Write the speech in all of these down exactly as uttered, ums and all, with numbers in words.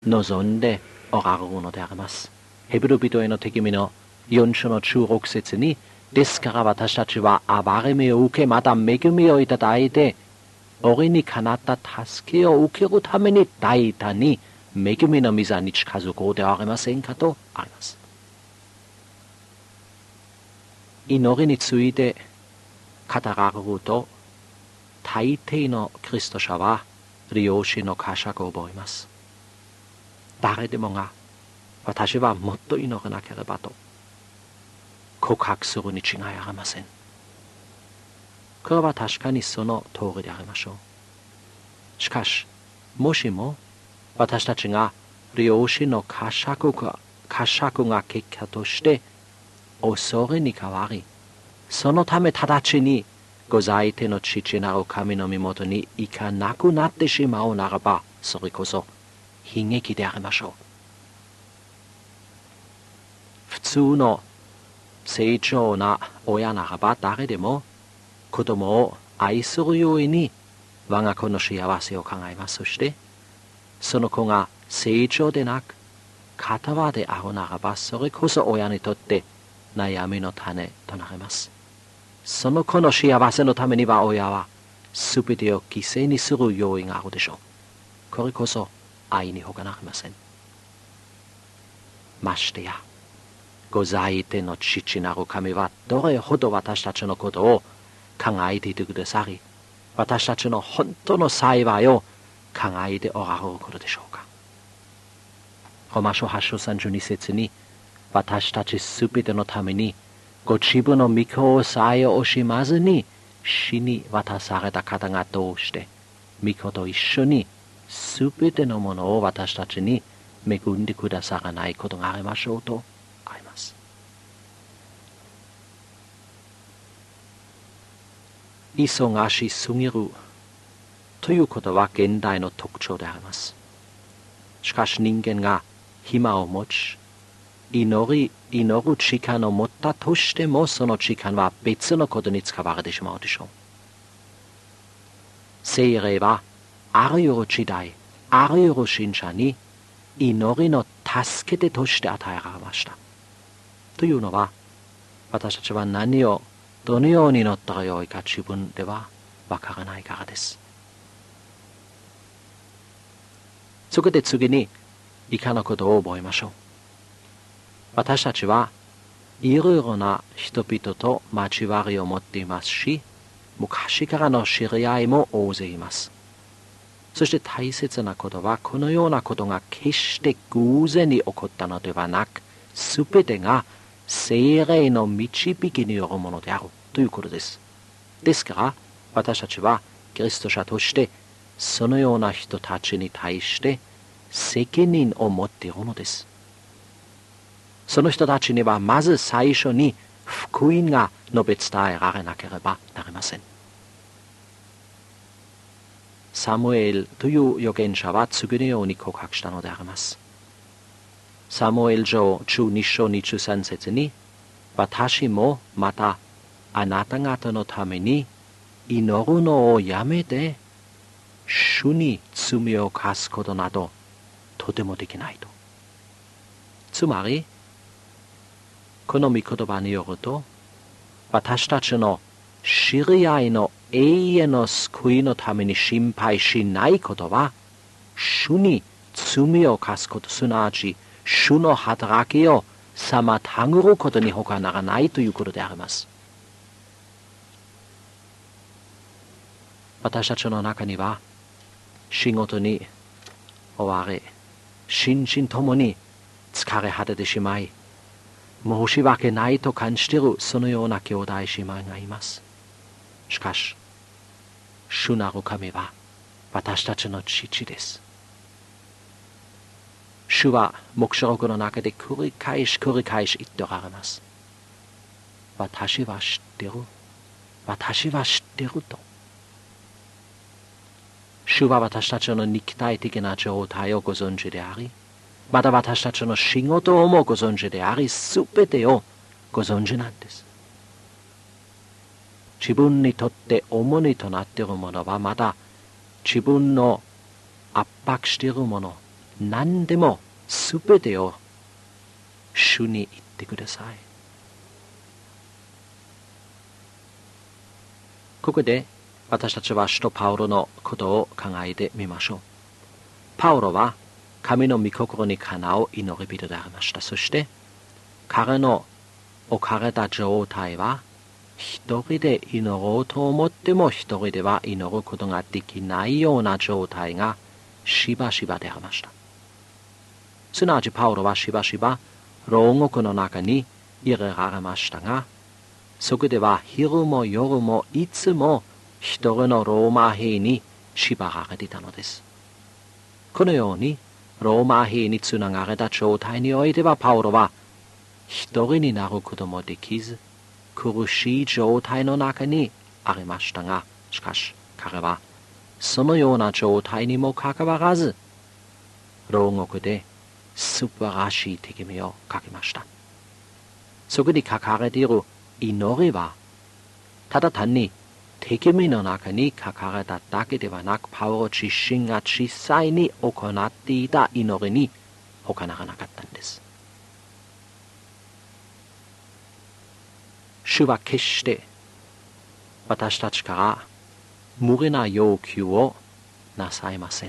望んでおられるのであります。ヘブル人への手紙のよん章のじゅうろく節に、ですから私たちは憐れみを受け、また恵みをいただいて、俺にかなった助けを受けるために大胆に恵みの御座に近づこうではありませんかとあります。祈りについて語られると、大抵のキリスト者は利用しの呵責を覚えます。誰でもが、私はもっと祈らなければと告白するに違いありません。これは確かにその通りでありましょう。しかし、もしも私たちが利用しの呵責が、呵責が結果として恐れに変わり、そのため直ちにご在手の父なる神の身元に行かなくなってしまうならば、それこそ悲劇でありましょう。普通の成長な親ならば誰でも子供を愛するように我が子の幸せを考えます。そしてその子が成長でなく片輪であるならば、それこそ親にとって悩みの種となります。その子の幸せのためには親は全てを犠牲にする用意があるでしょう。これこそ愛に他なりません。ましてやご在手の父なる神はどれほど私たちのことを考えていてくださり、私たちの本当の幸いを考えておられることでしょうか。ローマ書はち章さんじゅうに節に、私たちすべてのためにご自分の御子をさえ惜しまずに死に渡された方がどうして御子と一緒にすべてのものを私たちに恵んでくださらないことがありましょうとあります。忙しすぎるということは現代の特徴であります。しかし人間が暇を持ち、祈り、祈る時間を持ったとしても、その時間は別のことに使われてしまうでしょう。聖霊はあらゆる時代、あらゆる信者に祈りの助け手として与えられました。というのは、私たちは何をどのように祈ったらよいか自分ではわからないからです。そこで次に以下のことを覚えましょう。私たちはいろいろな人々と交わりを持っていますし、昔からの知り合いも大勢います。そして大切なことは、このようなことが決して偶然に起こったのではなく、すべてが聖霊の導きによるものであるということです。ですから私たちはキリスト者としてそのような人たちに対して責任を持っているのです。その人たちにはまず最初に福音が述べ伝えられなければなりません。サムエルという預言者は次のように告白したのであります。サムエル書じゅうに章にじゅうさん節に、私もまたあなた方のために祈るのをやめて主に罪を犯すことなどとてもできないと。つまりこの御言葉によると、私たちの知り合いの永遠の救いのために心配しないことは、主に罪を犯すこと、すなわち主の働きを妨ぐることに他ならないということであります。私たちの中には仕事に追われ、心身ともに疲れ果ててしまい、申し訳ないと感じているそのような兄弟姉妹がいます。しかし主なる神は私たちの父です。主は黙示録の中で繰り返し繰り返し言っておられます。私は知ってる。私は知ってると。主は私たちの肉体的な状態をご存知であり、また私たちの仕事をもご存知であり、すべてをご存知なんです。自分にとって重荷となっているものは、また自分の圧迫しているもの、 何でもすべてを主に言ってください。ここで私たちは使徒パウロのことを考えてみましょう。パウロは神の御心にかなう祈り人でありました。そして彼の置かれた状態は一人で祈ろうと思っても一人では祈ることができないような状態がしばしばでありました。すなわちパウロはしばしば牢獄の中に入れられましたが、そこでは昼も夜もいつも一人のローマ兵に縛られていたのです。このようにローマ兵につながれた状態においてはパウロは一人になることもできず苦しい状態の中にありましたが、しかし彼はそのような状態にもかかわらず牢獄で素晴らしい手紙を書きました。そこに書かれている祈りはただ単に手紙の中に書かれただけではなく、パウロ自身が実際に行っていた祈りに他ならなかったんです。主は決して私たちから無理な要求をなさいません。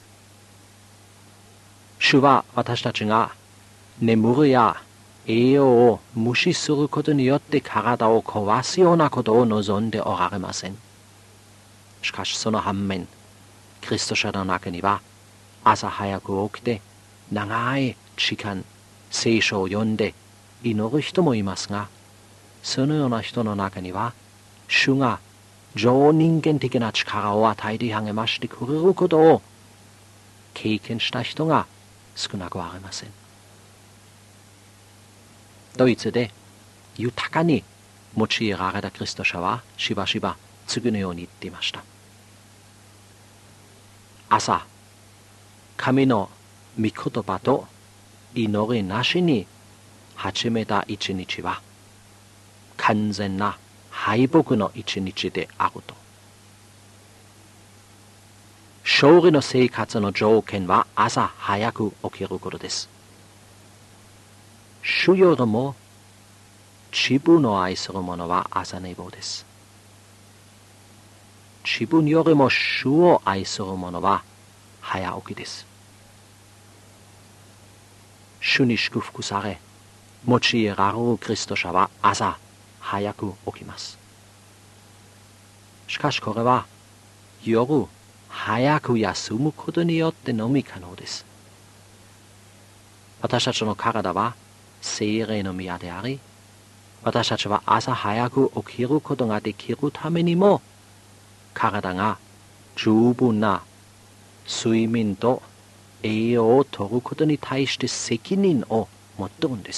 主は私たちが眠りや栄養を無視することによって体を壊すようなことを望んでおられません。しかしその反面、キリスト者の中には朝早く起きて長い時間聖書を読んで祈る人もいますが、そのような人の中には主が超人間的な力を与えて励ましてくれることを経験した人が少なくありません。ドイツで豊かに用いられたキリスト者はしばしば次のように言っていました。朝、神の御言葉と祈りなしに始めた一日は完全な敗北の一日であると。勝利の生活の条件は朝早く起きることです。主よりも自分を愛する者は朝寝坊です。自分よりも主を愛する者は早起きです。主に祝福され、用いられるキリスト者は朝早く起きます。しかしこれは夜早く休むことによってのみ可能です。私たちの体は聖霊の宮であり、私たちは朝早く起きることができるためにも、体が十分な睡眠と栄養をとることに対して責任を持っているんです。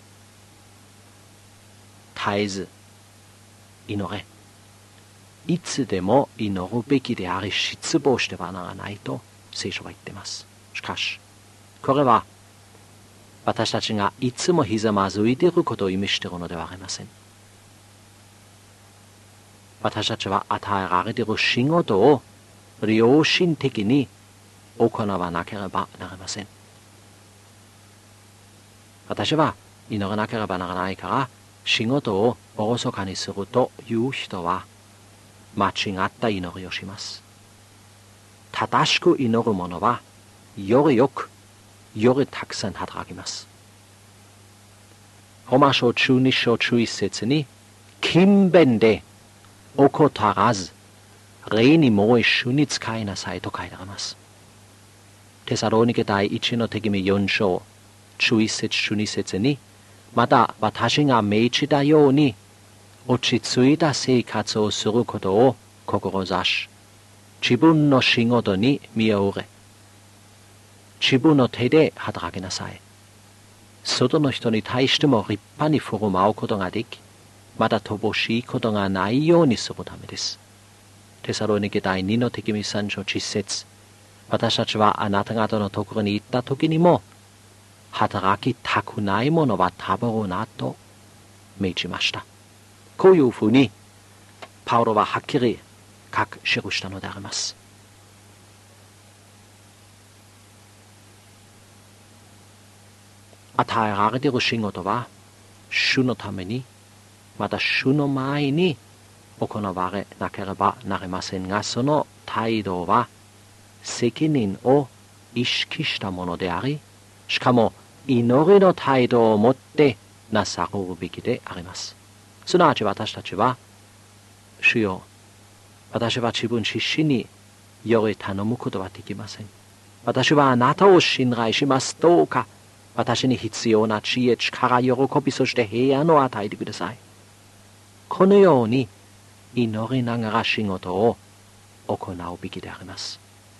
絶えず祈れ。いつでも祈るべきであり、失望してはならないと聖書は言っています。しかし、これは私たちがいつもひざまずいていることを意味しているのではありません。私たちは与えられている仕事を良心的に行わなければなりません。私は祈らなければならないから仕事をおろそかにするという人は間違った祈りをします。正しく祈る者はよりよくよりたくさん働きます。ローマ書じゅうに章じゅういち節に、勤勉で怠らず、礼にもい主に使いなさいと書いてあります。テサロニケ第一の手紙よん章じゅういち節じゅうに節に、また私が命じたように落ち着いた生活をすることを志し、自分の仕事に身を売れ、自分の手で働きなさい。外の人に対しても立派に振る舞うことができ、また乏しいことがないようにするためです。テサロニケ第二の手紙さん章じゅっ節、私たちはあなた方のところに行った時にも、働きたくない者は食べるなと命じました。こういうふうにパウロははっきり書き記したのであります。 与えられている仕事は、主のために、また主の前に行われなければなりませんが、その態度は責任を意識したものであり、しかも祈りの態度を持ってなさるべきであります。すなわち私たちは、主よ、私は自分自身により頼むことはできません。私はあなたを信頼します。どうか私に必要な知恵、力、喜び、そして平安を与えてください。このように祈りながら仕事を行うべきであります。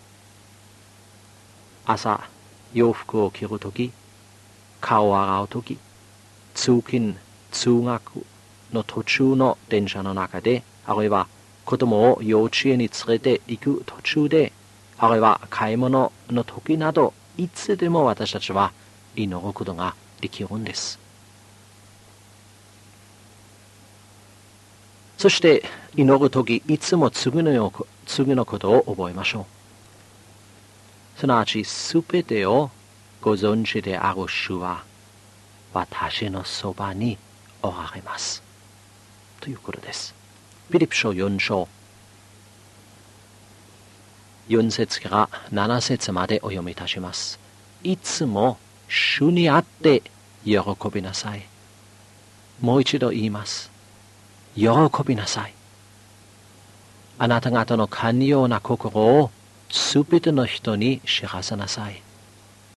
朝、洋服を着るとき、顔を洗うとき、通勤、通学の途中の電車の中で、あるいは子供を幼稚園に連れて行く途中で、あるいは買い物の時など、いつでも私たちは祈ることができるんです。そして祈るとき、いつも次の次のことを覚えましょう。すなわち、すべてをご存知である主は、私のそばにおられます。ということです。フィリピ書よん章、よん節からなな節までお読みいたします。いつも主にあって喜びなさい。もう一度言います。喜びなさい。あなた方の寛容な心をすべての人に知らせなさい。